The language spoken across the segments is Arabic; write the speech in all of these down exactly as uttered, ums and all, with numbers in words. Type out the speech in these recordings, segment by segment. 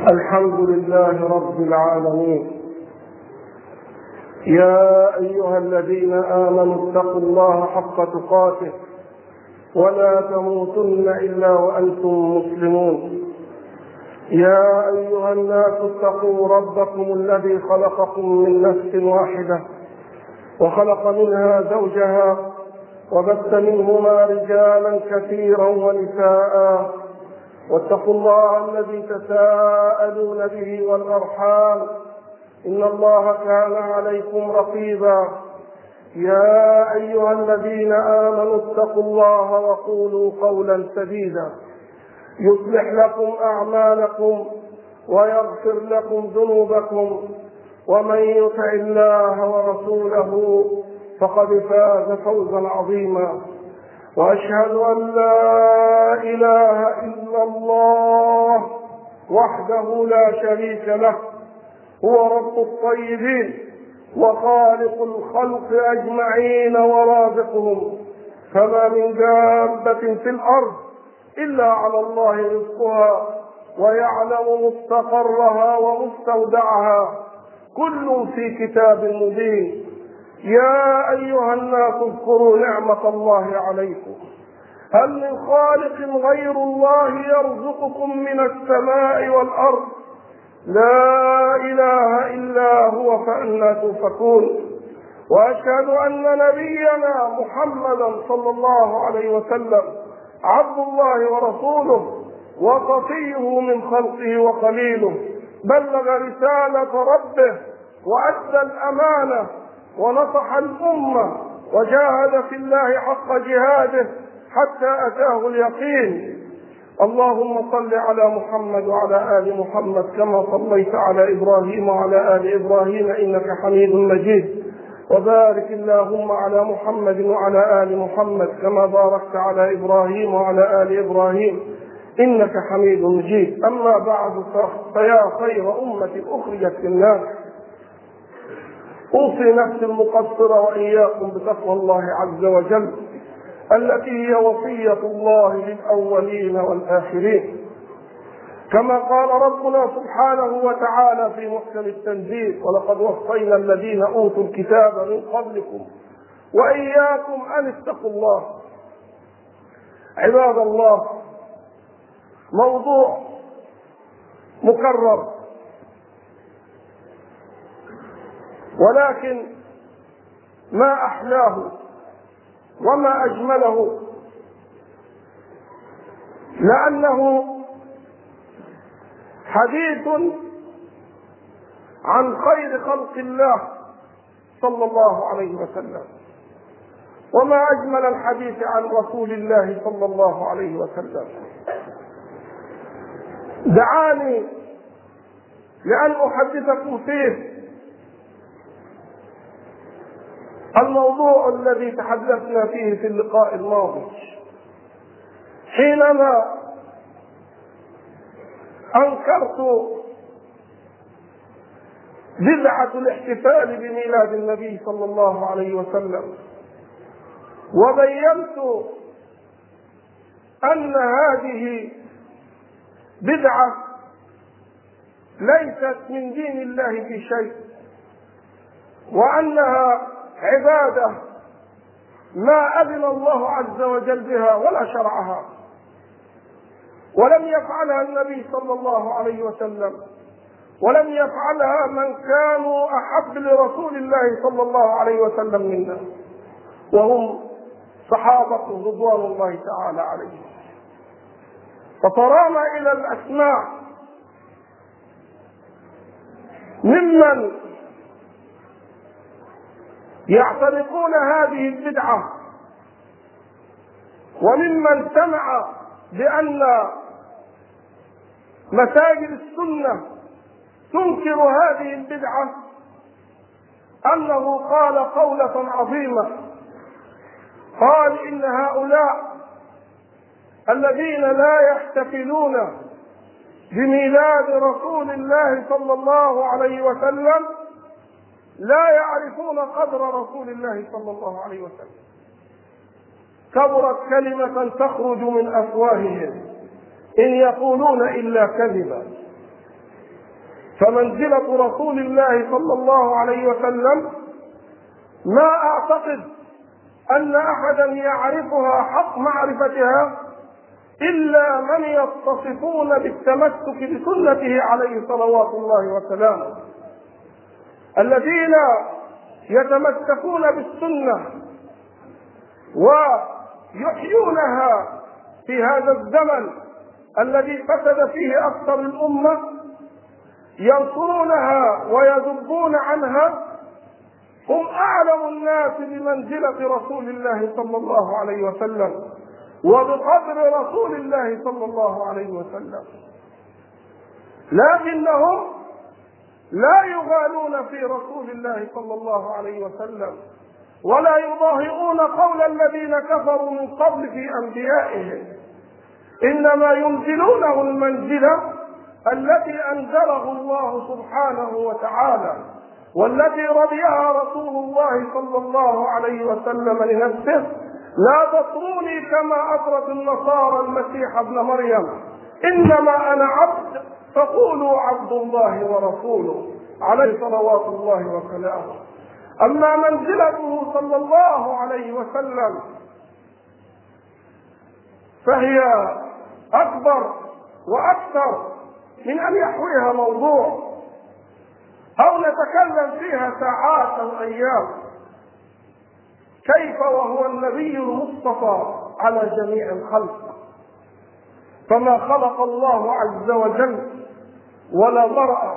الحمد لله رب العالمين. يا أيها الذين آمنوا اتقوا الله حق تقاته ولا تموتن إلا وأنتم مسلمون. يا أيها الناس اتقوا ربكم الذي خلقكم من نفس واحدة وخلق منها زوجها وبث منهما رجالا كثيرا ونساء، واتقوا الله الذي تساءلون به والأرحام إن الله كان عليكم رقيبا. يا أيها الذين آمنوا اتقوا الله وقولوا قولا سديدا يصلح لكم أعمالكم ويغفر لكم ذنوبكم، ومن يطع الله ورسوله فقد فاز فوزا عظيما. وأشهد أن لا إله إلا الله وحده لا شريك له، هو رب الطيبين وخالق الخلق أجمعين ورازقهم، فما من دابة في الأرض إلا على الله رزقها ويعلم مستقرها ومستودعها، كل في كتاب مبين. يا أيها الناس اذكروا نعمة الله عليكم، هل من خالق غير الله يرزقكم من السماء والأرض؟ لا إله إلا هو فأنى تؤفكون. وأشهد أن نبينا محمدا صلى الله عليه وسلم عبد الله ورسوله وصفيه من خلقه وخليله، بلغ رسالة ربه وأدى الأمانة ونصح الأمة وجاهد في الله حق جهاده حتى أتاه اليقين. اللهم صل على محمد وعلى آل محمد كما صليت على إبراهيم وعلى آل إبراهيم إنك حميد مجيد، وبارك اللهم على محمد وعلى آل محمد كما باركت على إبراهيم وعلى آل إبراهيم إنك حميد مجيد. أما بعد، فيا خير أمة أخرجت للناس، أوصي نفسي المقصرة وإياكم بتقوى الله عز وجل التي هي وصية الله للأولين والآخرين، كما قال ربنا سبحانه وتعالى في محكم التنزيل: ولقد وصينا الذين أوتوا الكتاب من قبلكم وإياكم أن اتقوا الله. عباد الله، موضوع مكرر، ولكن ما أحلاه وما أجمله، لأنه حديث عن خير خلق الله صلى الله عليه وسلم، وما أجمل الحديث عن رسول الله صلى الله عليه وسلم. دعاني لأن أحدثكم فيه الموضوع الذي تحدثنا فيه في اللقاء الماضي، حينما أنكرت بدعة الاحتفال بميلاد النبي صلى الله عليه وسلم، وبينت أن هذه بدعة ليست من دين الله في شيء، وأنها عبادة ما أذن الله عز وجل بها ولا شرعها، ولم يفعلها النبي صلى الله عليه وسلم، ولم يفعلها من كانوا أحب لرسول الله صلى الله عليه وسلم منا، وهم صحابة رضوان الله تعالى عليهم. فطرأنا إلى الأسماء ممن يعتنقون هذه البدعة، وممن سمع بأن مساجد السنة تنكر هذه البدعة أنه قال قولة عظيمة، قال: إن هؤلاء الذين لا يحتفلون بميلاد رسول الله صلى الله عليه وسلم لا يعرفون قدر رسول الله صلى الله عليه وسلم. كبرت كلمة تخرج من أفواههم إن يقولون إلا كذبا. فمنزلة رسول الله صلى الله عليه وسلم ما أعتقد أن أحدا يعرفها حق معرفتها إلا من يتصفون بالتمسك بسنته عليه صلوات الله وسلامه. الذين يتمسكون بالسنة ويحيونها في هذا الزمن الذي فسد فيه أكثر الأمة، ينصرونها ويذبون عنها، هم أعلم الناس بمنزلة رسول الله صلى الله عليه وسلم وبقدر رسول الله صلى الله عليه وسلم، لكنهم لا يغالون في رسول الله صلى الله عليه وسلم ولا يضاهئون قول الذين كفروا من قبل في أنبيائهم، إنما ينزلونه المنزلة التي أنزله الله سبحانه وتعالى والتي رضيها رسول الله صلى الله عليه وسلم لنفسه: لا تطروني كما أطرت النصارى المسيح ابن مريم، إنما أنا عبد فقولوا عبد الله ورسوله، عليه صلوات الله وسلامه. أما منزلته صلى الله عليه وسلم فهي أكبر وأكثر من أن يحويها موضوع أو نتكلم فيها ساعات أو أيام. كيف وهو النبي المصطفى على جميع الخلق، فما خلق الله عز وجل ولا برأ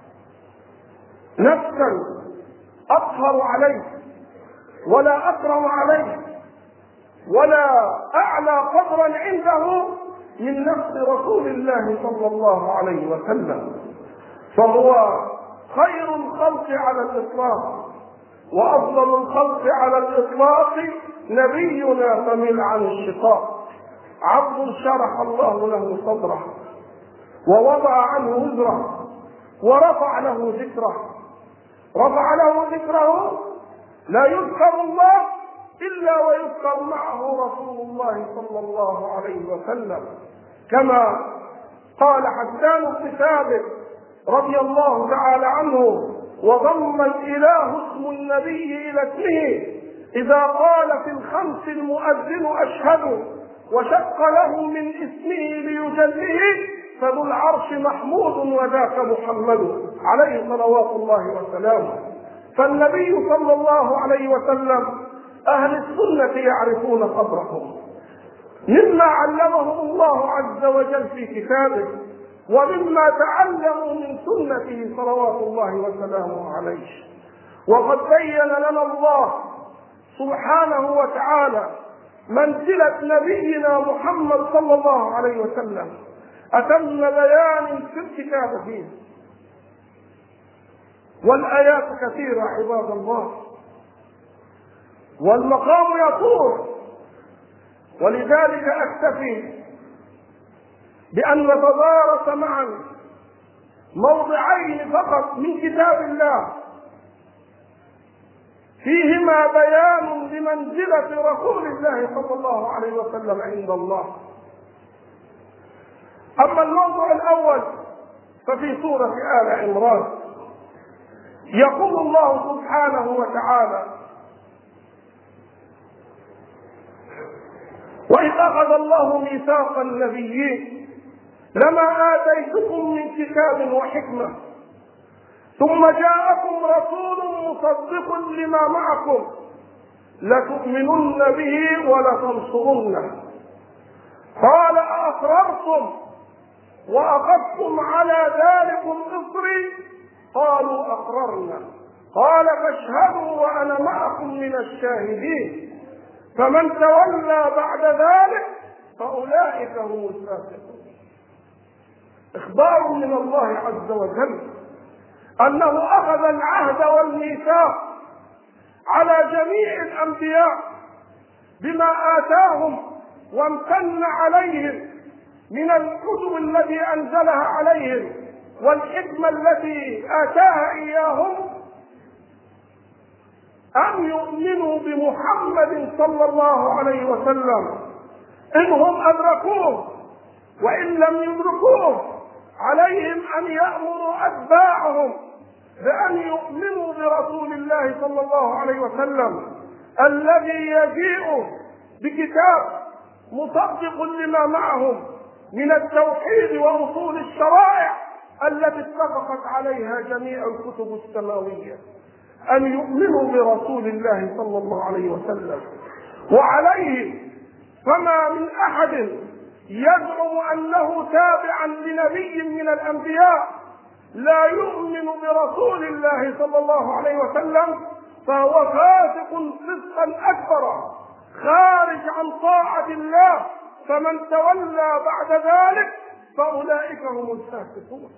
نفسا أطهر عليه ولا أكرم عليه ولا أعلى قدرا عنده من نفس رسول الله صلى الله عليه وسلم، فهو خير الخلق على الإطلاق وأفضل الخلق على الإطلاق، نبينا فمن عن الشقاق، عبد شرح الله له صدره ووضع عنه وزره ورفع له ذكره. رفع له ذكره، لا يذكر الله إلا ويذكر معه رسول الله صلى الله عليه وسلم، كما قال حسان بن ثابت رضي الله تعالى عنه: وضم الإله اسم النبي إلى اسمه إذا قال في الخمس المؤذن أشهد، وشق له من اسمه ليجليه، فذو العرش محمود وذاك محمد، عليه صلوات الله وسلامه. فالنبي صلى الله عليه وسلم أهل السنة يعرفون قدرهم مما علمهم الله عز وجل في كتابه ومما تعلموا من سنته صلوات الله وسلامه عليه. وقد بين لنا الله سبحانه وتعالى منزلة نبينا محمد صلى الله عليه وسلم أتم بيان في الكتاب فيه، والآيات كثيرة عباد الله، والمقام يطول، ولذلك أكتفي بأن نتدارس معا موضعين فقط من كتاب الله فيهما بيان لمنزلة رسول الله صلى الله عليه وسلم عند الله. أما الموضوع الأول ففي سورة آل عمران يقول الله سبحانه وتعالى: وإذ أخذ الله ميثاق النبيين لما آتيتكم من كتاب وحكمة ثم جاءكم رسول مصدق لما معكم لتؤمنن به ولتنصرنه قال أأقررتم وأخذتم على ذلكم إصري قالوا أقررنا قال فاشهدوا وأنا معكم من الشاهدين فمن تولى بعد ذلك فأولئك هم الفاسقون. إخبار من الله عز وجل أنه أخذ العهد والميثاق على جميع الأنبياء بما آتاهم وامتن عليهم من الكتب التي أنزلها عليهم والحكمة التي آتاها إياهم أن يؤمنوا بمحمد صلى الله عليه وسلم إن هم أدركوه، وإن لم يدركوه عليهم أن يأمروا أتباعهم بأن يؤمنوا برسول الله صلى الله عليه وسلم الذي يجيء بكتاب مصدق لما معهم من التوحيد وأصول الشرائع التي اتفقت عليها جميع الكتب السماوية، أن يؤمنوا برسول الله صلى الله عليه وسلم. وعليه فما من أحد يزعم أنه تابعا لنبي من الأنبياء لا يؤمن برسول الله صلى الله عليه وسلم فهو فاسق فسقا أكبر خارج عن طاعة الله، فمن تولى بعد ذلك فأولئك هم الفاسقون.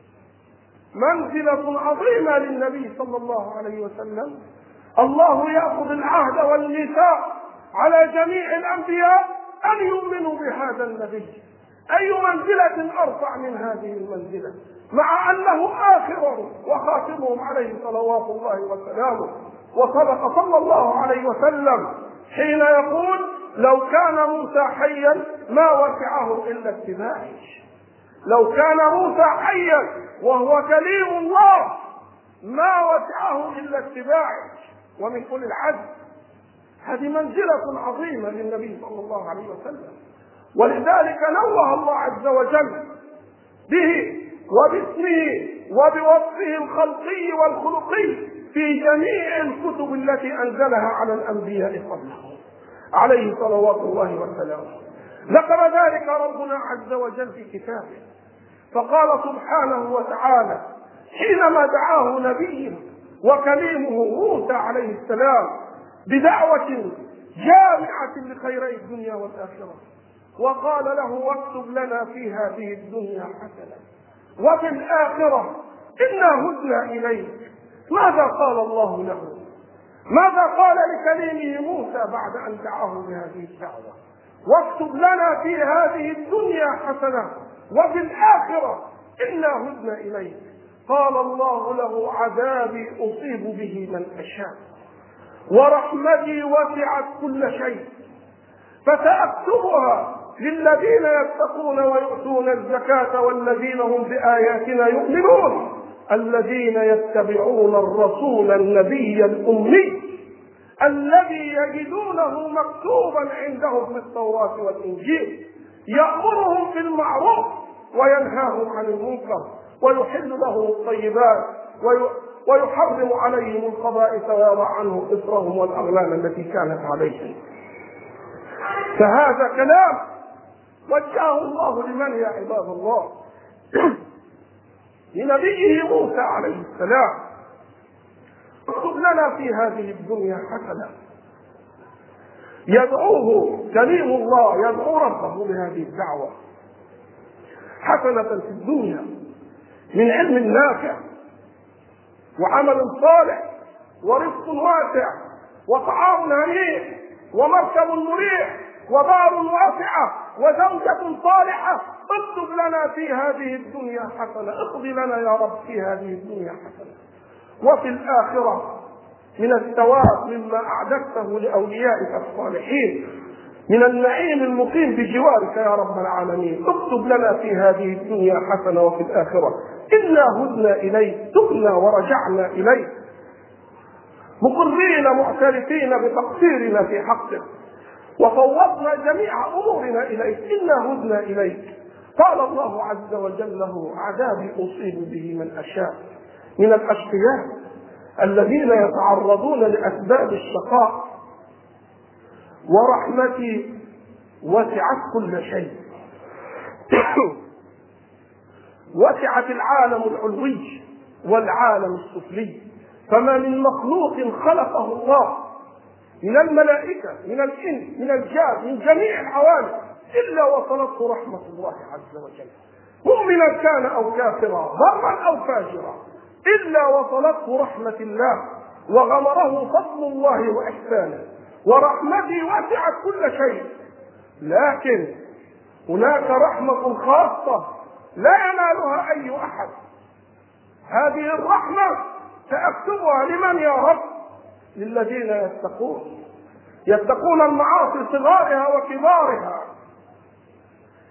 منزلة عظيمة للنبي صلى الله عليه وسلم. الله يأخذ العهد والميثاق على جميع الأنبياء أن يؤمنوا بهذا النبي. أي منزلة أرفع من هذه المنزلة، مع أنه آخرهم وخاتمهم عليه صلوات الله وسلامه. وصدق صلى الله عليه وسلم حين يقول: لو كان موسى حيا ما وسعه إلا اتباعي. لو كان موسى حيا وهو كليم الله ما وسعه إلا اتباعي. ومن أولي العزم. هذه منزلة عظيمة للنبي صلى الله عليه وسلم، ولذلك نوه الله عز وجل به وباسمه وبوصفه الخلقي والخلقي في جميع الكتب التي أنزلها على الأنبياء قبله عليه صلوات الله وسلامه. ذكر ذلك ربنا عز وجل في كتابه، فقال سبحانه وتعالى حينما دعاه نبيه وكليمه موسى عليه السلام بدعوة جامعة لخيري الدنيا والآخرة، وقال له: واكتب لنا في هذه الدنيا حسنة وفي الآخرة إنا هدنا إليك. ماذا قال الله له؟ ماذا قال لكليمه موسى بعد أن دعاه بهذه الدعوة؟ واكتب لنا في هذه الدنيا حسنة وفي الآخرة إنا هدنا إليك. قال الله له: عذابي أصيب به من أشاء ورحمتي وسعت كل شيء فسأكتبها للذين يتقون ويؤتون الزكاة والذين هم بآياتنا يؤمنون الذين يتبعون الرسول النبي الأمي الذي يجدونه مكتوبا عندهم في التوراة والإنجيل يأمرهم بالمعروف وينهاهم عن المنكر ويحل لهم الطيبات ويحرم عليهم الخبائث ويضع عنهم إصرهم والأغلال التي كانت عليهم. فهذا كلام وجهه الله لمن يا عباد الله؟ لنبيه موسى عليه السلام: اكتب لنا في هذه الدنيا حسنة. يدعوه كريم الله، يدعو ربه بهذه الدعوة حسنة في الدنيا من علم نافع وعمل صالح ورزق واسع وطعام هنيء ومركب مريح ودار واسعة وزوجة صالحة. اكتب لنا في هذه الدنيا حسنة، اقضي لنا يا رب في هذه الدنيا حسنة وفي الآخرة من الثواب مما أعددته لأوليائك الصالحين من النعيم المقيم بجوارك يا رب العالمين. اكتب لنا في هذه الدنيا حسنة وفي الآخرة إنا هدنا إليك، تبنا ورجعنا إليك مقرين معترفين بتقصيرنا في حقك وفوضنا جميع أمورنا إليك، إنا هدنا إليك. قال الله عز وجل له: عذابي أصيب به من أشاء من الأشقياء الذين يتعرضون لأسباب الشقاء ورحمتي وسعت كل شيء. وسعت العالم العلوي والعالم السفلي، فما من مخلوق خلقه الله من الملائكة من الإنس من الجان من جميع العوالم إلا وصلته رحمة الله عز وجل، مؤمنا كان أو كافرا برا أو فاجرا، إلا وصلته رحمة الله وغمره فضل الله وإحسانه، ورحمتي وسعت كل شيء. لكن هناك رحمة خاصة لا ينالها أي أحد. هذه الرحمة سأكتبها لمن يا رب؟ للذين يتقون يتقون المعاصي صغارها وكبارها،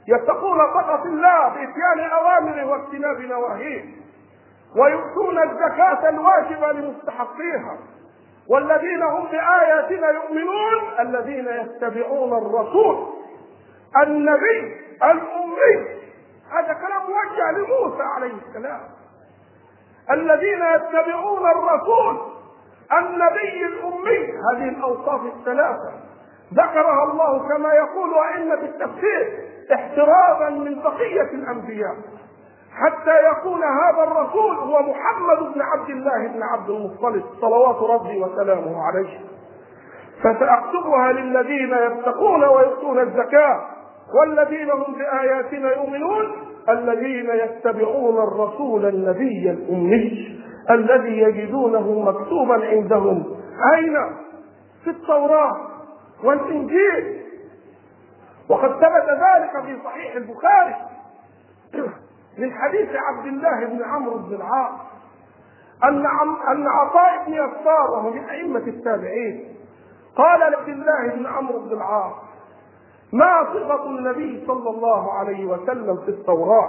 يتقون طاعة الله بإتيان أوامره واجتناب نواهيه، ويؤتون الزكاة الواجبة لمستحقيها، والذين هم بآياتنا يؤمنون الذين يتبعون الرسول النبي الأمي. هذا كلام موجه لموسى عليه السلام. الذين يتبعون الرسول النبي الأمي، هذه الأوصاف الثلاثة ذكرها الله كما يقول أئمة التفسير احترازا من بقية الأنبياء، حتى يكون هذا الرسول هو محمد بن عبد الله بن عبد المطلب صلوات ربي وسلامه عليه. فسأكتبها للذين يتقون ويؤتون الزكاة والذين هم بآياتنا يؤمنون الذين يتبعون الرسول النبي الأمي الذي يجدونه مكتوبا عندهم أين؟ في التوراة والإنجيل. وقد ثبت ذلك في صحيح البخاري من حديث عبد الله بن عمرو بن العاص أن أن عطاء بن يسار وهو من أئمة التابعين قال لعبد الله بن عمرو بن العاص: ما صفة النبي صلى الله عليه وسلم في التوراة؟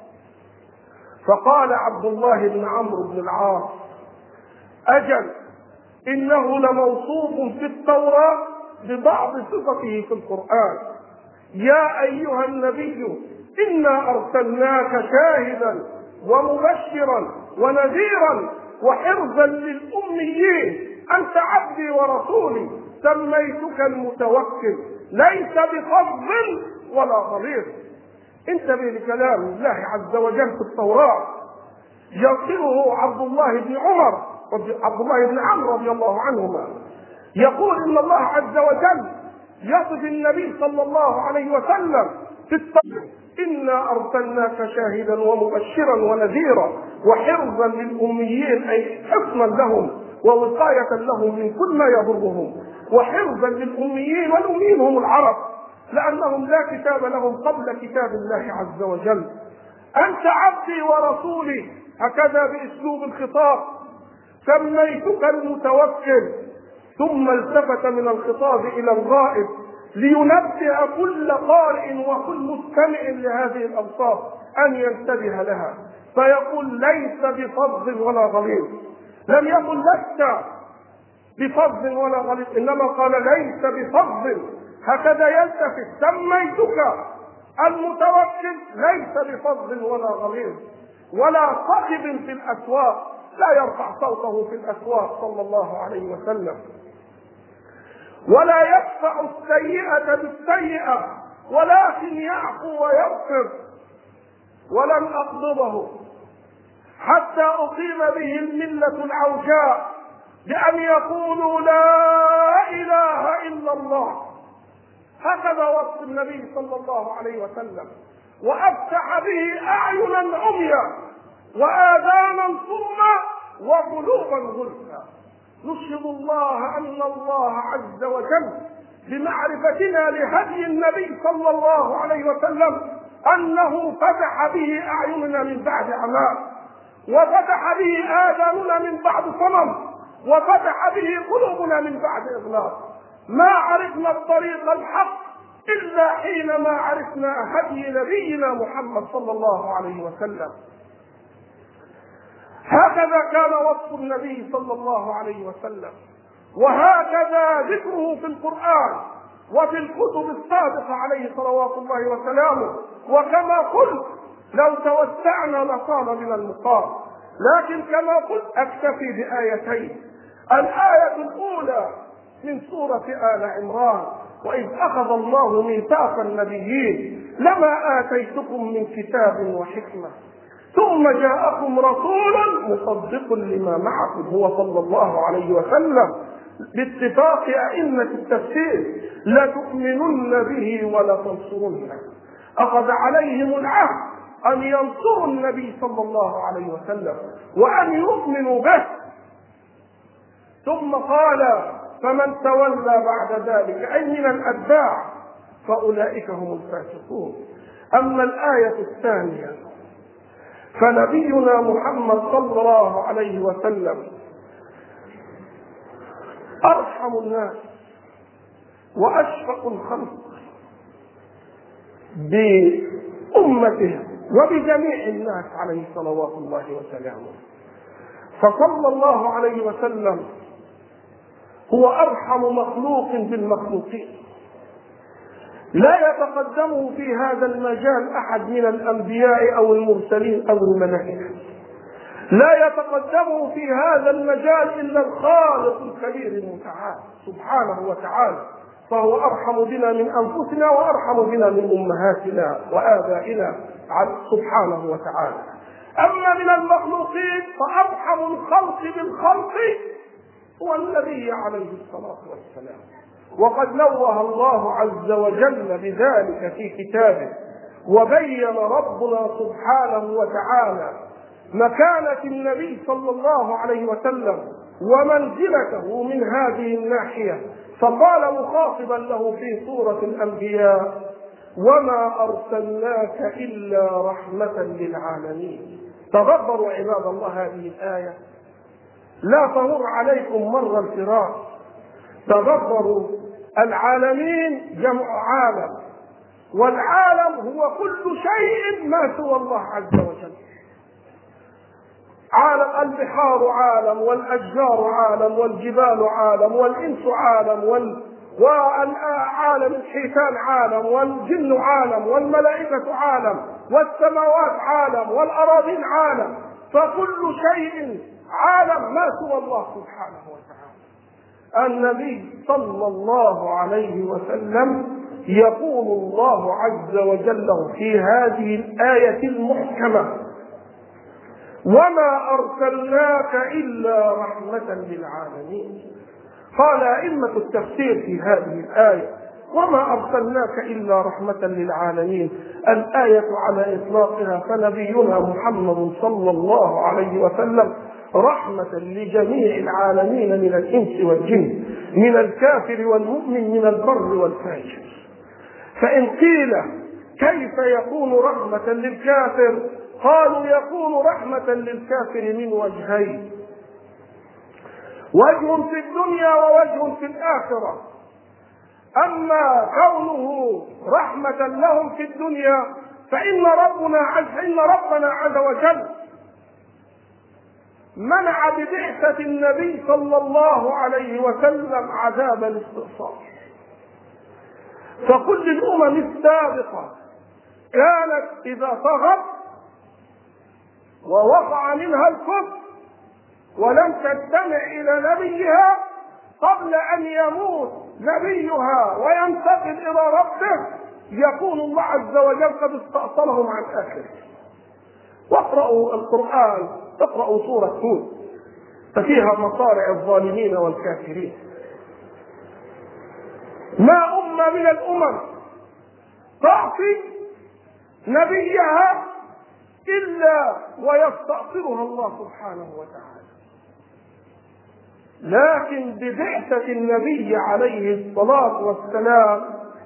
فقال عبد الله بن عمرو بن العاص: أجل، إنه لموصوف في التوراة ببعض صفته في القرآن. يا أيها النبي إنا أرسلناك شاهدا ومبشرا ونذيرا وحرزا للأميين، أنت عبدي ورسولي، سميتك المتوكل، ليس بفظ ولا غليظ. انتبه لكلام الله عز وجل في التوراة ينقله عبد الله بن عمر عبد الله بن عمرو رضي الله عنهما، يقول إن الله عز وجل يصف النبي صلى الله عليه وسلم في التوراة: إنا أرسلناك شاهدا ومبشرا ونذيرا وحرزا للأميين، أي حفظا لهم ووقاية لهم من كل ما يضرهم، وحرزا للأميين، والأميين هم العرب لأنهم لا كتاب لهم قبل كتاب الله عز وجل. أنت عبدي ورسولي، هكذا بأسلوب الخطاب، سميتك المتوكل. ثم التفت من الخطاب إلى الغائب لينبه كل قارئ وكل مستمع لهذه الأوصاف أن ينتبه لها، فيقول: ليس بفظ ولا غليظ. لم يقل لست بفظ ولا غليظ، إنما قال ليس بفظ، هكذا يلتفت: سميتك المتوكل، ليس بفظ ولا غليظ ولا صاحب في الأسواق، لا يرفع صوته في الأسواق صلى الله عليه وسلم، ولا يدفع السيئة بالسيئة، ولكن يعفو ويغفر. ولن أقبضه حتى أقيم به الملة العوجاء بأن يقولوا لا إله إلا الله. هكذا وصف النبي صلى الله عليه وسلم، وأفتح به أعينا عميا وآذانا صما وقلوبا غلفا. نشهد الله أن الله عز وجل بمعرفتنا لهدي النبي صلى الله عليه وسلم أنه فتح به أعيننا من بعد عمى، وفتح به آذاننا من بعد صمم، وفتح به قلوبنا من بعد إغلاق. ما عرفنا الطريق الحق إلا حينما عرفنا هدي نبينا محمد صلى الله عليه وسلم. هكذا كان وصف النبي صلى الله عليه وسلم، وهكذا ذكره في القرآن وفي الكتب السابقة عليه صلوات الله وسلامه. وكما قلت لو توسعنا لصار من المقام، لكن كما قلت أكتفي بآيتين. الآية الأولى من سورة آل عمران: وإذ أخذ الله ميثاق النبيين لما آتيتكم من كتاب وحكمة ثم جاءكم رسول مصدق لما معكم، هو صلى الله عليه وسلم باتفاق أئمة التفسير: لتؤمنن به ولتنصرنه. أخذ عليهم العهد أن ينصروا النبي صلى الله عليه وسلم وأن يؤمنوا به. ثم قال: فمن تولى بعد ذلك، أي من الأتباع، فأولئك هم الفاسقون. أما الآية الثانية فنبينا محمد صلى الله عليه وسلم أرحم الناس وأشفق الخلق، بأمته وبجميع الناس عليه صلوات الله وسلامه. فصلى الله عليه وسلم هو أرحم مخلوق بالمخلوقين، لا يتقدمه في هذا المجال أحد من الأنبياء أو المرسلين أو الملائكة، لا يتقدمه في هذا المجال إلا الخالق الكبير المتعال سبحانه وتعالى، فهو أرحم بنا من أنفسنا وأرحم بنا من أمهاتنا وآبائنا سبحانه وتعالى. أما من المخلوقين فأرحم الخلق بالخلق هو النبي عليه الصلاة والسلام، وقد نوه الله عز وجل بذلك في كتابه، وبين ربنا سبحانه وتعالى مكانة النبي صلى الله عليه وسلم ومنزلته من هذه الناحية، فقال مخاطبا له في سورة الأنبياء: وما أرسلناك إلا رحمة للعالمين. تدبروا عباد الله هذه الآية، لا تمر عليكم مر الفراق. تدبروا، العالمين جمع عالم، والعالم هو كل شيء ما سوى الله عز وجل. عالم البحار عالم، والأشجار عالم، والجبال عالم، والإنس عالم، وال... وعالم الحيتان عالم، والجن عالم، والملائكة عالم، والسماوات عالم، والأراضين عالم، فكل شيء عالم ما سوى الله سبحانه وتعالى. النبي صلى الله عليه وسلم يقول الله عز وجل في هذه الآية المحكمة: وما أرسلناك إلا رحمة للعالمين. قال أئمة التفسير في هذه الآية: وما أرسلناك إلا رحمة للعالمين، الآية على إطلاقها، فنبينا محمد صلى الله عليه وسلم رحمة لجميع العالمين من الإنس والجن، من الكافر والمؤمن، من البر والفاجر. فإن قيل كيف يكون رحمة للكافر؟ قالوا يكون رحمة للكافر من وجهين: وجه في الدنيا ووجه في الآخرة. أما كونه رحمة لهم في الدنيا فإن ربنا عز إن ربنا عز وجل منع ببعثة النبي صلى الله عليه وسلم عذاب الاستئصال. فكل الأمم السابقة كانت إذا طغت ووقع منها الكفر ولم تستمع إلى نبيها قبل أن يموت نبيها وينتقل إلى ربه، يكون الله عز وجل قد استأصلهم عن آخره. واقرأوا القرآن، اقرأوا سورة هود ففيها مصارع الظالمين والكافرين. ما أمة من الأمم تعصي نبيها إلا ويستأصلها الله سبحانه وتعالى، لكن ببعثة النبي عليه الصلاة والسلام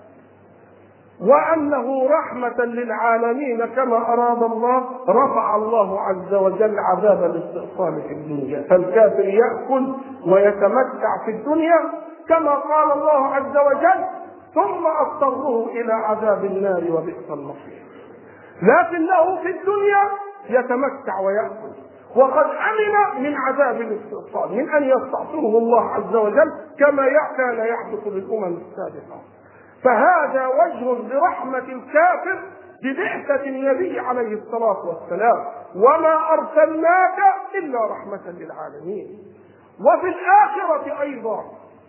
وأنه رحمة للعالمين كما أراد الله، رفع الله عز وجل عذاب الاستئصال في الدنيا، فالكافر يأكل ويتمتع في الدنيا كما قال الله عز وجل: ثم أضطره إلى عذاب النار وبئس المصير. لكنه في الدنيا يتمتع ويأكل، وقد أمن من عذاب الاستئصال، من أن يستأصله الله عز وجل كما كان يحدث للأمم السابقة. فهذا وجه لرحمة الكافر ببعثة النبي عليه الصلاة والسلام: وما أرسلناك إلا رحمة للعالمين. وفي الآخرة أيضا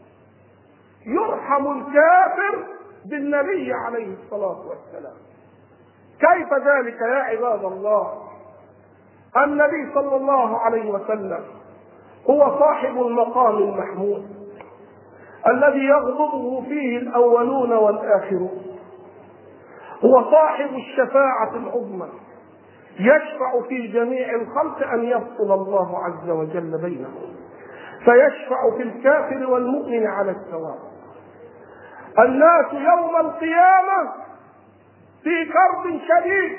يرحم الكافر بالنبي عليه الصلاة والسلام. كيف ذلك يا عباد الله؟ النبي صلى الله عليه وسلم هو صاحب المقام المحمود الذي يغضبه فيه الأولون والآخرون، هو صاحب الشفاعة العظمى، يشفع في جميع الخلق أن يفصل الله عز وجل بينهم، فيشفع في الكافر والمؤمن على السواء. الناس يوم القيامة في كرب شديد،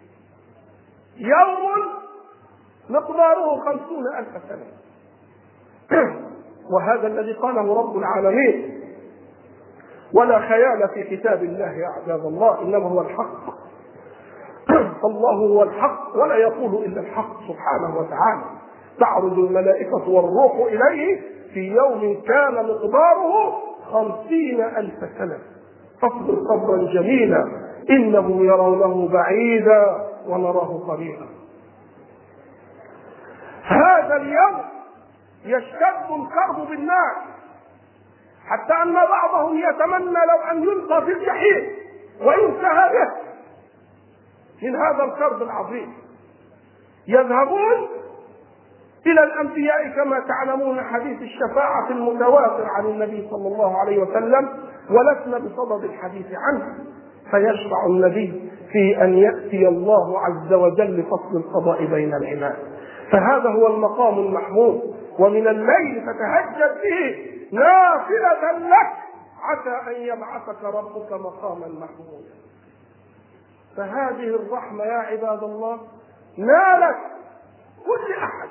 يوم مقداره خمسون ألف سنة، وهذا الذي قاله رب العالمين: ولا خيال في كتاب الله يا عباد الله، إنما هو الحق. فالله هو الحق ولا يقول إلا الحق سبحانه وتعالى. تعرج الملائكة والروح إليه في يوم كان مقداره خمسين ألف سنة فاصبر صبرا جميلا إنهم يرونه بعيدا ونراه قريبا. هذا اليوم يشتد الكرب بالناس حتى أن بعضهم يتمنى لو أن يلقى في الجحيم وينتهى به من هذا الكرب العظيم. يذهبون إلى الأنبياء كما تعلمون حديث الشفاعة المتواتر عن النبي صلى الله عليه وسلم، ولسنا بصدد الحديث عنه، فيشرع النبي في أن يأتي الله عز وجل فصل القضاء بين العباد. فهذا هو المقام المحمود، ومن الليل فتهجد به نافلة لك عسى أن يبعثك ربك مقاما محمودا. فهذه الرحمة يا عباد الله نالت كل أحد،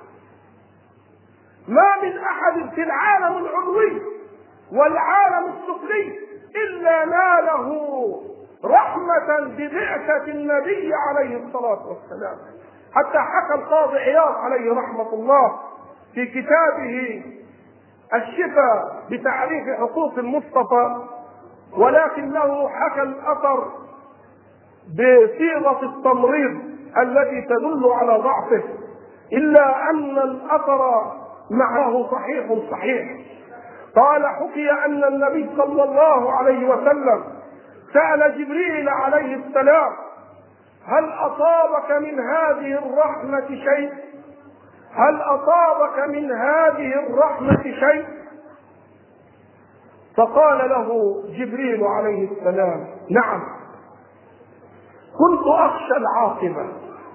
ما من أحد في العالم العلوي والعالم السفلي إلا ناله رحمة ببعثة النبي عليه الصلاة والسلام. حتى حكى القاضي عياض عليه رحمة الله في كتابه الشفاء بتعريف حقوق المصطفى، ولكنه حكى الأثر بصيغة التمريض التي تدل على ضعفه، إلا أن الأثر معه صحيح صحيح. قال حكي أن النبي صلى الله عليه وسلم سأل جبريل عليه السلام هل أصابك من هذه الرحمة شيء؟ هل أصابك من هذه الرحمة شيء؟ فقال له جبريل عليه السلام نعم، كنت أخشى العاقبة،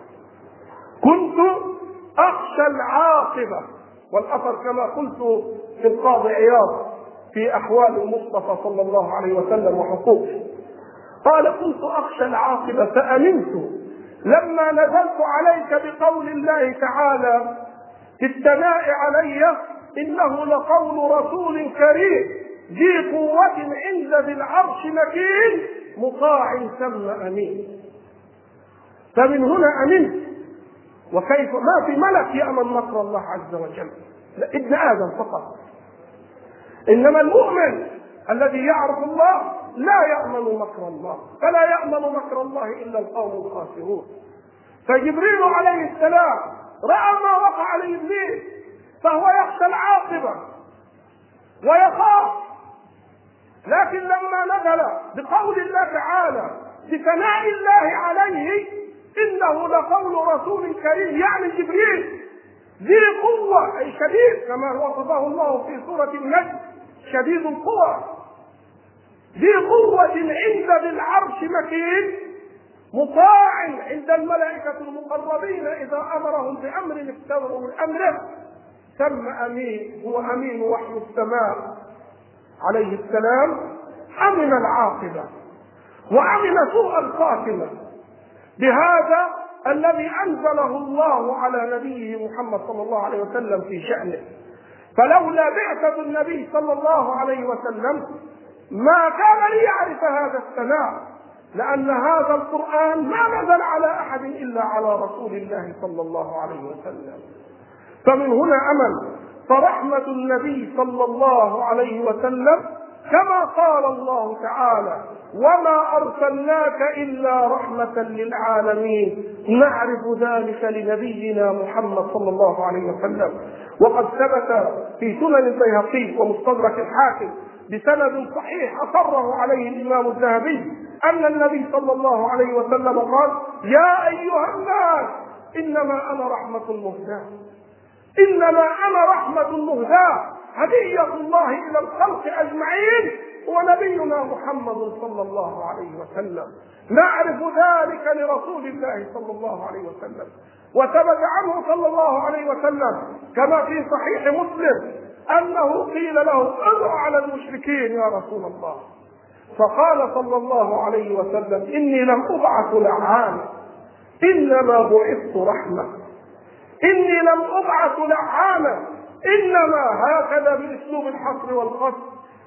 كنت أخشى العاقبة. والأثر كما قلت في القاضي عياض في أحوال المصطفى صلى الله عليه وسلم وحقوقه. قال كنت أخشى العاقبة فأمنت لما نزلت عليك بقول الله تعالى في الثناء علي إنه لقول رسول كريم ذي قوة عند ذي العرش مكين مطاع ثم أمين. فمن هنا أمنت. وكيف ما في ملك يأمن مكر الله عز وجل، لا ابن آدم فقط. إنما المؤمن الذي يعرف الله لا يأمن مكر الله، فلا يأمن مكر الله إلا القوم الخاسرون. فجبريل عليه السلام رأى ما وقع لإبليس فهو يخشى العاقبة ويخاف، لكن لما نزل بقول الله تعالى بثناء الله عليه إنه لقول رسول كريم، يعني جبريل ذي قوة أي شديد كما وصفه الله في سورة النجم شديد القوى، ذي قوة عند ذي العرش مكين مطاع عند الملائكة المقربين إذا أمرهم بأمر افتروا من أمره ثم أمين، هو أمين وحي السماء عليه السلام. أمن العاقبة وأمن سوء الخاتمة بهذا الذي أنزله الله على نبيه محمد صلى الله عليه وسلم في شأنه. فلولا بعثة النبي صلى الله عليه وسلم ما كان ليعرف هذا الثناء، لأن هذا القرآن ما نزل على أحد إلا على رسول الله صلى الله عليه وسلم. فمن هنا أمن. فرحمة النبي صلى الله عليه وسلم كما قال الله تعالى وما أرسلناك إلا رحمة للعالمين، نعرف ذلك لنبينا محمد صلى الله عليه وسلم. وقد ثبت في سنن البيهقي ومستدرك الحاكم بسند صحيح أقره عليه الإمام الذهبي أن النبي صلى الله عليه وسلم قال يا أيها الناس إنما أنا رحمة مهداة، إنما أنا رحمة مهداة هدية الله إلى الخلق أجمعين ونبينا محمد صلى الله عليه وسلم. نعرف ذلك لرسول الله صلى الله عليه وسلم. وثبت عنه صلى الله عليه وسلم كما في صحيح مسلم أنه قيل له ادع على المشركين يا رسول الله، فقال صلى الله عليه وسلم إني لم أبعث لعانا إنما بعثت رحمة، إني لم أبعث لعانا إنما هكذا بأسلوب الحصر والقصر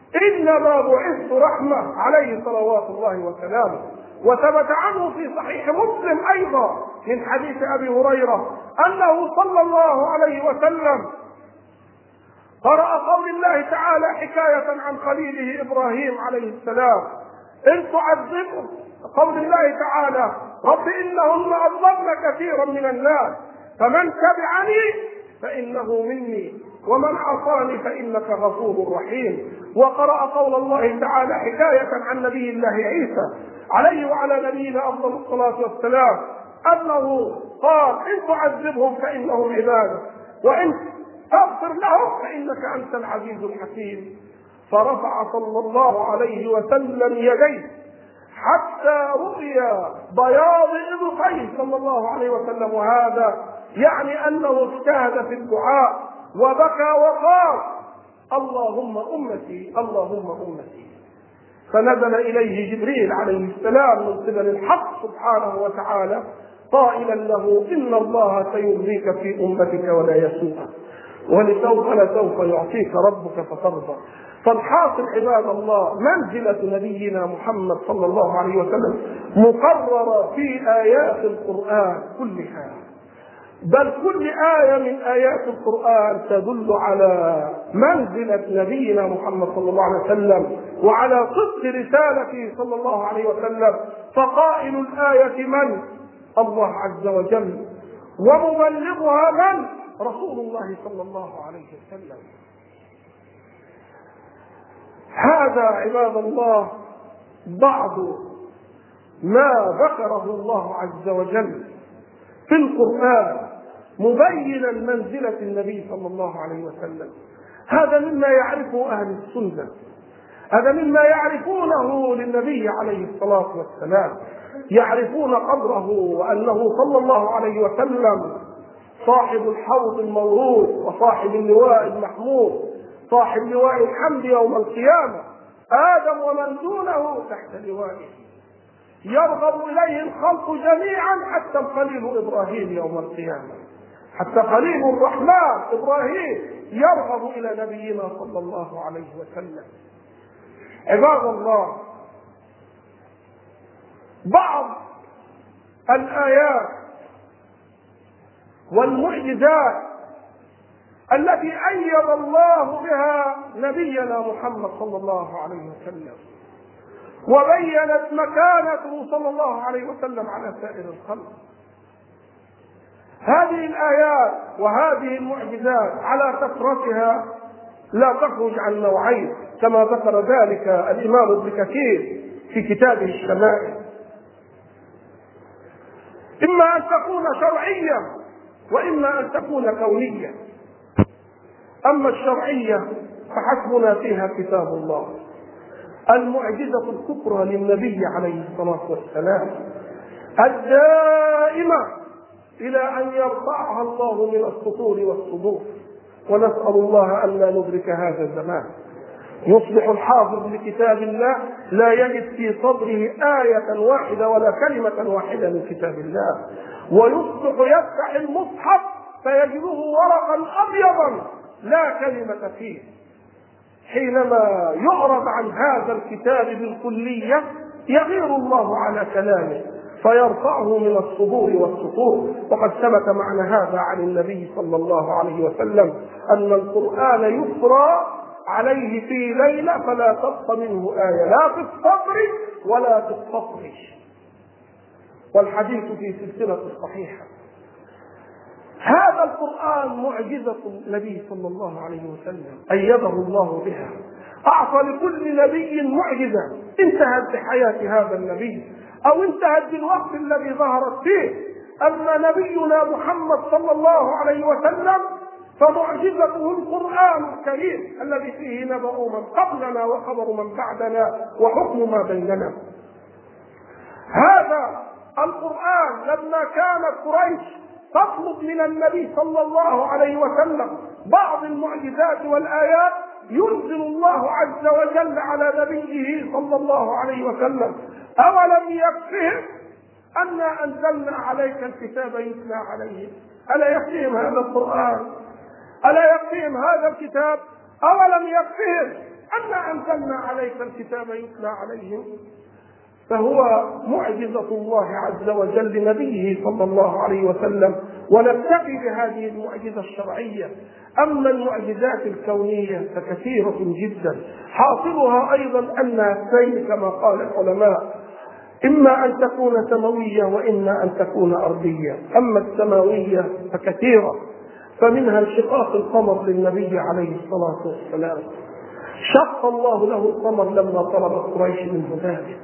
إنما بعثت رحمة عليه صلوات الله وسلامه. وثبت عنه في صحيح مسلم أيضا من حديث أبي هريرة أنه صلى الله عليه وسلم قرأ قول الله تعالى حكاية عن خليله إبراهيم عليه السلام: إن تعذبهم، قول الله تعالى: رب إنهن أضللن كثيرا من الناس فمن تبعني فإنه مني ومن عصاني فإنك غفور رحيم. وقرأ قول الله تعالى حكاية عن نبي الله عيسى عليه وعلى نبينا أفضل الصلاة والسلام أنه قال: إن تعذبهم فإنهم عبادك وإن تغفر لهم فإنك أنت العزيز الحكيم. فرفع صلى الله عليه وسلم يديه حتى رؤي بياض إبطيه صلى الله عليه وسلم، وهذا يعني أنه اجتهد في الدعاء وبكى وقال: اللهم أمتي اللهم أمتي. فنزل إليه جبريل عليه السلام من قبل الحق سبحانه وتعالى قائلا له: إن الله سيرضيك في أمتك ولا يسوءك، ولسوف لسوف يعطيك ربك فترضى. فالحاصل عباد الله منزلة نبينا محمد صلى الله عليه وسلم مقررة في آيات القرآن كلها، بل كل آية من آيات القرآن تدل على منزلة نبينا محمد صلى الله عليه وسلم وعلى صدق رسالته صلى الله عليه وسلم. فقائل الآية من؟ الله عز وجل، ومبلغها من؟ رسول الله صلى الله عليه وسلم. هذا عباد الله بعض ما ذكره الله عز وجل في القرآن مبينا منزلة النبي صلى الله عليه وسلم. هذا مما يعرفه أهل السنة، هذا مما يعرفونه للنبي عليه الصلاة والسلام، يعرفون قدره وأنه صلى الله عليه وسلم صاحب الحوض المورود وصاحب اللواء المحمود، صاحب لواء الحمد يوم القيامة، آدم ومن دونه تحت لوائه، يرغب إليه الخلق جميعا حتى الخليل إبراهيم يوم القيامة، حتى خليل الرحمن إبراهيم يرغب إلى نبينا صلى الله عليه وسلم. عباد الله، بعض الآيات والمعجزات التي أيد الله بها نبينا محمد صلى الله عليه وسلم وبينت مكانته صلى الله عليه وسلم على سائر الخلق. هذه الآيات وهذه المعجزات على كثرتها لا تخرج عن نوعين كما ذكر ذلك الإمام ابن كثير في كتابه الشمائل: إما أن تكون شرعية وإما أن تكون كونية. أما الشرعية فحسبنا فيها كتاب الله، المعجزة الكبرى للنبي عليه الصلاة والسلام الدائمة إلى أن يرفعها الله من السطور والصدور، ونسأل الله أن لا ندرك هذا الزمان. يصبح الحافظ لكتاب الله لا يجد في صدره آية واحدة ولا كلمة واحدة من كتاب الله، ويصبح يفتح المصحف فيجده ورقا أبيضا لا كلمة فيه. حينما يعرض عن هذا الكتاب بالكلية يغير الله على كلامه فيرفعه من الصدور والسطور. وقد ثبت معنى هذا عن النبي صلى الله عليه وسلم أن القرآن يقرأ عليه في ليلة فلا تبقى منه آية، لا في الصدر ولا في السطر، والحديث في سلسلة الصحيحة. هذا القرآن معجزة النبي صلى الله عليه وسلم أيده الله بها، أعطى لكل نبي معجزة انتهت بحياة هذا النبي أو انتهت بالوقت الذي ظهرت فيه. أما نبينا محمد صلى الله عليه وسلم فمعجزته القرآن الكريم الذي فيه نبأ من قبلنا وخبر من بعدنا وحكم ما بيننا. هذا القرآن لما كانت قريش تطلب من النبي صلى الله عليه وسلم بعض المعجزات والآيات ينزل الله عز وجل على نبيه صلى الله عليه وسلم: أولم يكفهم أنا أنزلنا عليك الكتاب يتلى عليهم؟ ألا يكفيهم هذا القرآن؟ ألا يكفيهم هذا الكتاب؟ أولم يكفيهم أنا أنزلنا عليك الكتاب يتلى عليهم، فهو معجزة الله عز وجل لنبيه صلى الله عليه وسلم، ونكتفي بهذه المعجزة الشرعية. أما المعجزات الكونية فكثيرة جدا، حاصلها أيضا أنها اثنين كما قال العلماء: إما أن تكون سماوية وإما أن تكون أرضية. أما السماوية فكثيرة، فمنها انشقاق القمر للنبي عليه الصلاة والسلام، شق الله له القمر لما طلبت قريش منه ذلك،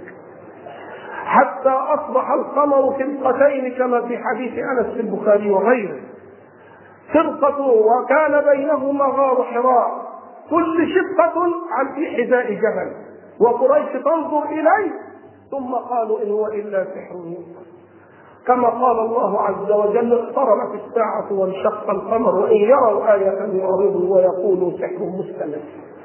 حتى أصبح القمر فرقتين كما في حديث أنس في البخاري وغيره، فرقة وكان بينهما غار حراء، كل شقة عن في حذاء جبل، وقريش تنظر إليه، ثم قالوا إن هو إلا سحر يؤثر، كما قال الله عز وجل: اقتربت الساعة وانشق القمر وإن يروا آية يعرضوا ويقولوا سحر مستمر.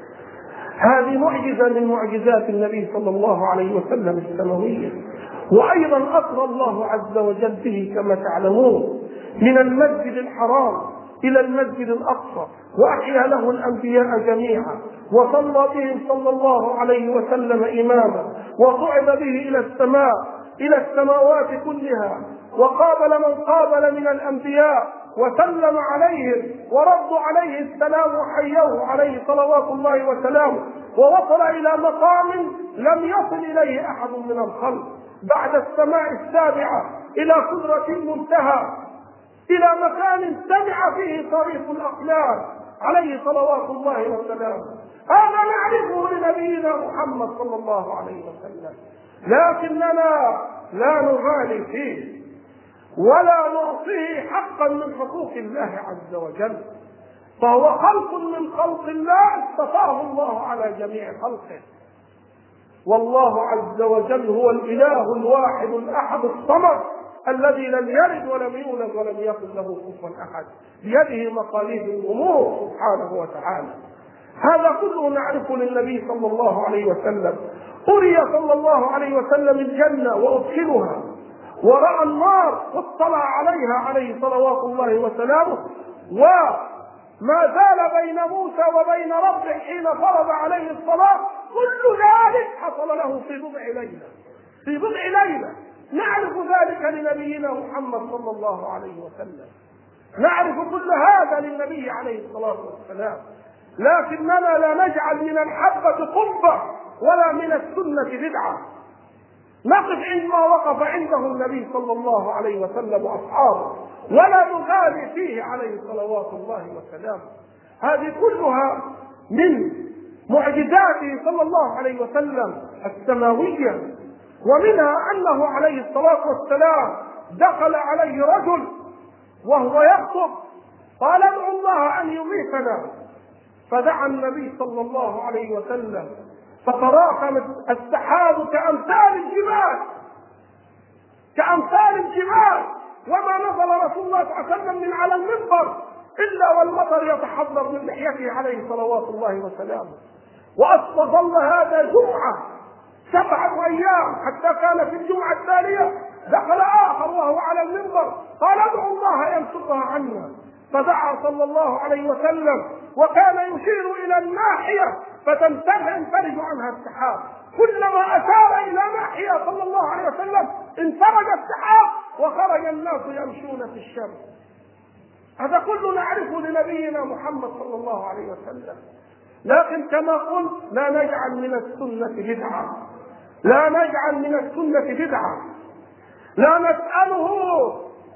هذه معجزة من معجزات النبي صلى الله عليه وسلم السماوية. وأيضا أسرى الله عز وجل به كما تعلمون من المسجد الحرام إلى المسجد الأقصى، وأحيا له الأنبياء جميعا، وصلى بهم صلى الله عليه وسلم إماما، وصعد به إلى السماء إلى السماوات كلها، وقابل من قابل من الأنبياء وسلم عليهم وردوا عليه السلام وحيوه عليه صلوات الله وسلامه، ووصل إلى مقام لم يصل إليه أحد من الخلق بعد السماء السابعة، إلى قدرة المنتهى، إلى مكان سمع فيه صريف الأقلام عليه صلوات الله وسلامه. هذا نعرفه لنبينا محمد صلى الله عليه وسلم، لكننا لا نغالي فيه ولا نعطيه حقا من حقوق الله عز وجل، فهو خلق من خلق الله اصطفاه الله على جميع خلقه. والله عز وجل هو الإله الواحد الأحد الصمد الذي لم يلد ولم يولد ولم يكن له كفوا أحد، بيده مقاليد الأمور سبحانه وتعالى. هذا كله نعرفه للنبي صلى الله عليه وسلم. أري صلى الله عليه وسلم الجنة وأدخلها، ورأى النار واطلع عليها عليه صلوات الله وسلامه، وما زال بين موسى وبين ربه حين فرض عليه الصلاة. كل ذلك حصل له في بضع ليلة، في بضع ليلة. نعرف ذلك لنبينا محمد صلى الله عليه وسلم، نعرف كل هذا للنبي عليه الصلاة والسلام، لكننا لا نجعل من الحبة قبة ولا من السنة بدعة. نقف عندما وقف عنده النبي صلى الله عليه وسلم وأصحابه، ولا نغالي فيه عليه صلوات الله وسلامه. هذه كلها من معجزاته صلى الله عليه وسلم السماوية. ومنها أنه عليه الصلاة والسلام دخل عليه رجل وهو يخطب، قال: ادعو الله أن يميتنا. فدعا النبي صلى الله عليه وسلم، فتراكمت السحاب كأمثال الجبال، كأمثال الجبال، وما نزل رسول الله صلى الله عليه وسلم من على المنبر إلا والمطر يتحضر من لحيته عليه صلوات الله وسلامه. وأظل هذا جمعة سبعة أيام، حتى كان في الجمعة التالية دخل آخر وهو على المنبر قال: ادعو الله يمسكها عنا. فدعا صلى الله عليه وسلم، وكان يشير إلى الناحية فتنفرج عنها السحاب. كلما أشار إلى ناحية صلى الله عليه وسلم انفرج السحاب وخرج الناس يمشون في الشمس. هذا كله نعرفه لنبينا محمد صلى الله عليه وسلم. لكن كما قلت لا نجعل من السنة بدعة، لا نجعل من السنة بدعة، لا نسأله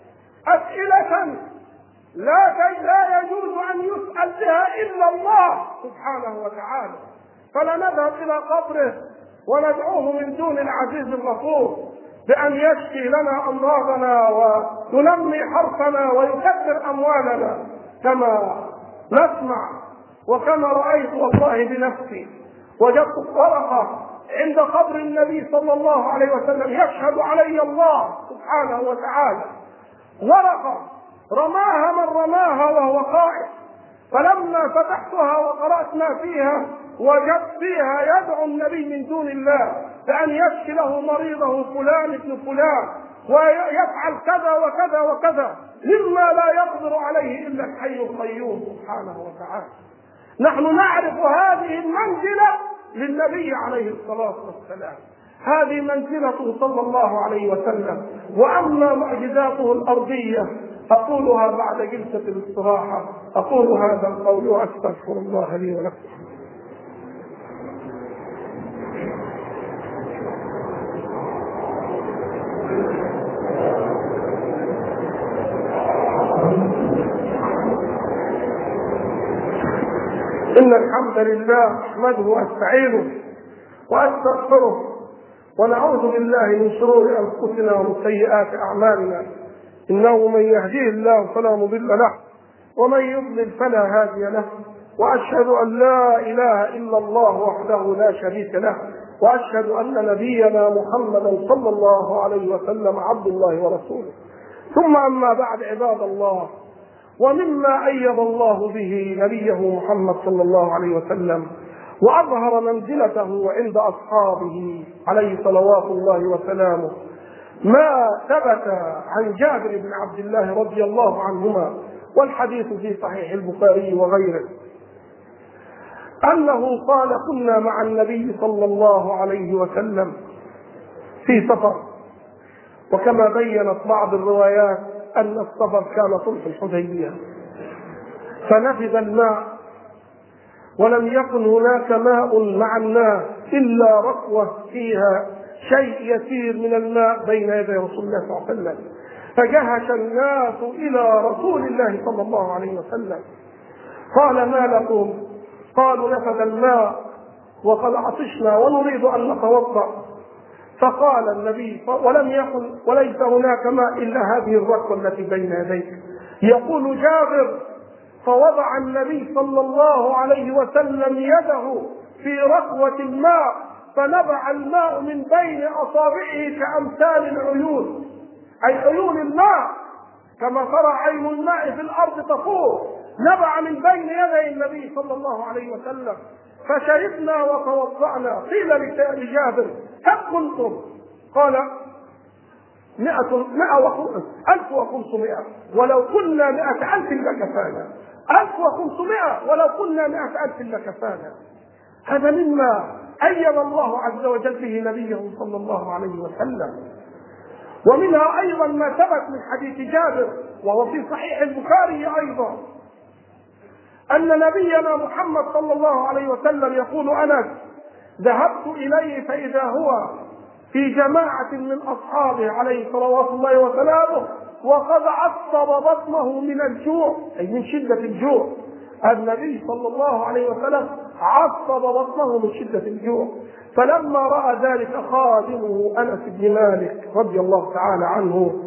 أسئلة لا لا يجوز أن يسأل بها إلا الله سبحانه وتعالى. فلا نذهب إلى قبره وندعوه من دون العزيز الغفور بأن يشفي لنا أمراضنا وينمي حرثنا ويكثر أموالنا كما نسمع وكما رأيت والله بنفسي. وجدت ورقة عند قبر النبي صلى الله عليه وسلم يشهد علي الله سبحانه وتعالى، ورقة رماها من رماها وهو قائم، فلما فتحتها وقرأت ما فيها وجدت فيها يدعو النبي من دون الله بأن يشفي له مريضه فلان ابن فلان ويفعل كذا وكذا وكذا مما لا يقدر عليه إلا الحي القيوم سبحانه وتعالى. نحن نعرف هذه المنزلة للنبي عليه الصلاة والسلام، هذه منزلته صلى الله عليه وسلم. وأما معجزاته الأرضية أقولها بعد جلسة الاستراحة. أقول هذا القول وأستغفر الله لي ولكم. إن الحمد لله أحمده وأستعينه وأستغفره ونعوذ بالله من شرور أنفسنا ومن سيئات أعمالنا، إنه من يهديه الله فلا مضل له ومن يضلل فلا هادي له، وأشهد أن لا إله إلا الله وحده لا شريك له، وأشهد أن نبينا محمدا صلى الله عليه وسلم عبد الله ورسوله. ثم أما بعد، عباد الله، ومما أيد الله به نبيه محمد صلى الله عليه وسلم وأظهر منزلته عند أصحابه عليه صلوات الله وسلامه ما ثبت عن جابر بن عبد الله رضي الله عنهما، والحديث في صحيح البخاري وغيره، أنه قال: كنا مع النبي صلى الله عليه وسلم في سفر، وكما بينت بعض الروايات أن السفر كان صلح الحديبية، فنفذ الماء ولم يكن هناك ماء مع الناس إلا ركوة فيها شيء يسير من الماء بين يدي رسول الله صلى الله عليه وسلم، فجهش الناس إلى رسول الله صلى الله عليه وسلم. قال: ما لكم؟ قالوا: نفذ الماء وقد عطشنا ونريد أن نتوضأ. فقال النبي: ولم يكن وليس هناك ماء إلا هذه الركوة التي بين يديك. يقول جابر: فوضع النبي صلى الله عليه وسلم يده في ركوة الماء، فنبع الماء من بين أصابعه كأمثال العيون، أي عيون الماء، كما ترى عين الماء في الأرض تفور، نبع من بين يدي النبي صلى الله عليه وسلم. فشربنا وتوضأنا. قيل لجابر: كم كنتم؟ قال: مئة مئة ألف وخمسمائة، ولو كنا مئة ألف لكفانا. ألف وخمسمائة ولو كنا مئة ألف لكفانا. هذا مما أيد الله عز وجل به نبيه صلى الله عليه وسلم. ومنها أيضا ما ثبت من حديث جابر وهو في صحيح البخاري أيضا، أن نبينا محمد صلى الله عليه وسلم يقول: أنس ذهبت إليه فإذا هو في جماعة من أصحابه عليه صلوات الله وسلامه وقد عصب بطنه من الجوع، أي من شدة الجوع. النبي صلى الله عليه وسلم عصب بطنه من شدة الجوع. فلما رأى ذلك خادمه أنس بن مالك رضي الله تعالى عنه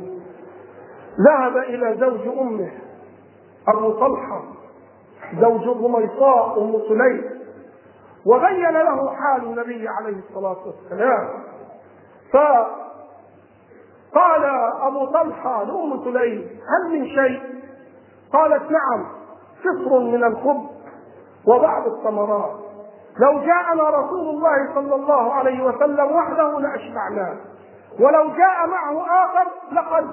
ذهب إلى زوج أمه أبو طلحة زوج رميصاء أم سليم، وبين له حال النبي عليه الصلاة والسلام. فقال أبو طلحة لأم سليم: هل من شيء؟ قالت: نعم، كسر من الخبز وبعض الثمرات، لو جاءنا رسول الله صلى الله عليه وسلم وحده لأشبعناه، ولو جاء معه آخر لقد.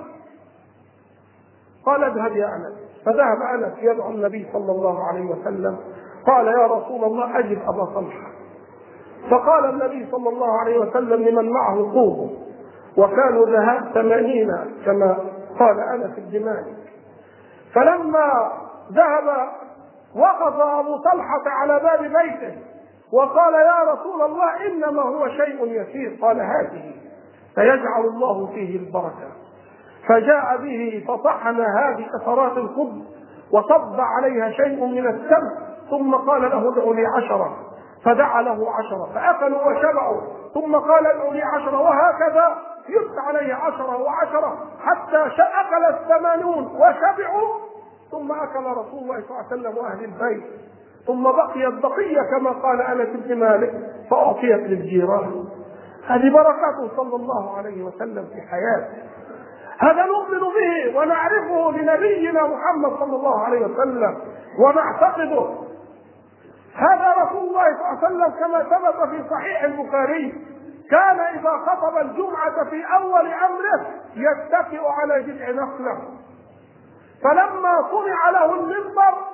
قال: اذهب يا أنس. فذهب أنس يدعو النبي صلى الله عليه وسلم. قال: يا رسول الله أجب أبا طلحة. فقال النبي صلى الله عليه وسلم لمن معه: قوموا. وكانوا ذهاب ثمانين كما قال أنس بن مالك. فلما ذهب وقف أبو طلحة على باب بيته وقال: يا رسول الله إنما هو شيء يسير. قال: هذه فيجعل الله فيه البركة. فجاء به فطحن هذه كسرات الخبز وصب عليها شيء من السم، ثم قال له: ادع لي عشرة. فدعا له عشرة فأكلوا وشبعوا، ثم قال: ادعوا لي عشرة، وهكذا يدعى عليه عشرة وعشرة حتى أكل الثمانون وشبعوا. ثم أكل رسول الله صلى الله عليه وسلم وأهل البيت، ثم بقيت بقية كما قال أنس بن مالك فأعطيت للجيران. هذه بركاته صلى الله عليه وسلم في حياته. هذا نؤمن به ونعرفه لنبينا محمد صلى الله عليه وسلم ونعتقده. هذا رسول الله صلى الله عليه وسلم كما ثبت في صحيح البخاري كان إذا خطب الجمعة في أول أمره يتكئ على جذع نخلة، فلما صنع له المنبر